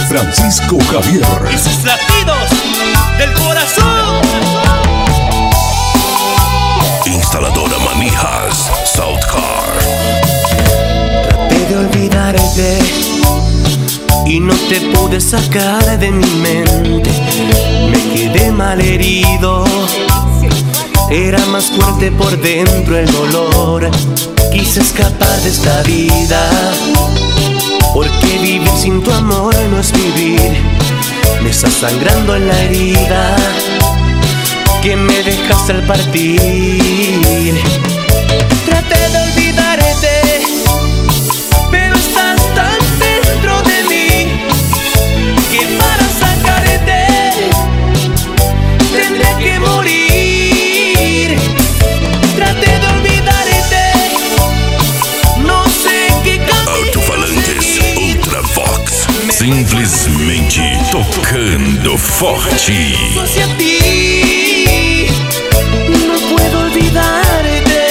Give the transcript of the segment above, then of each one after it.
Francisco Javier y sus latidos del corazón. Instaladora Manijas South Car. Traté de olvidarte y no te pude sacar de mi mente. Me quedé malherido, era más fuerte por dentro el dolor. Quise escapar de esta vida, porque vivir sin tu amor no es vivir. Me está sangrando en la herida que me dejaste al partir. Traté de olvidarte, pero estás tan dentro de mí que para sacarte tendré que morir. Traté de olvidarte, no sé qué camino. Alto-falantes Ultravox, simplesmente tocando forte. Hacia ti, no puedo olvidarte.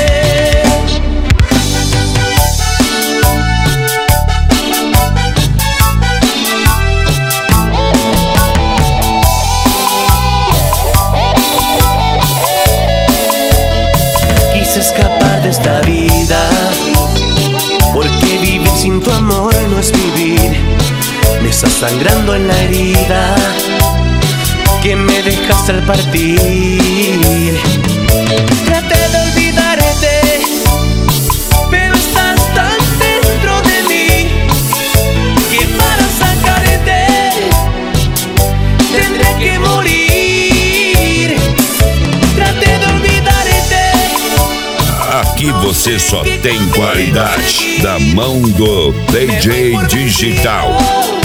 Quise escapar de esta vida, porque vivir sin tu amor no es vivir. Me está sangrando en la herida que me dejaste al partir. Traté de olvidarte, pero estás tan dentro de mí que para sacarte tendré que morir. Traté de olvidarte. Aqui você só tem qualidade da mão do DJ Digital.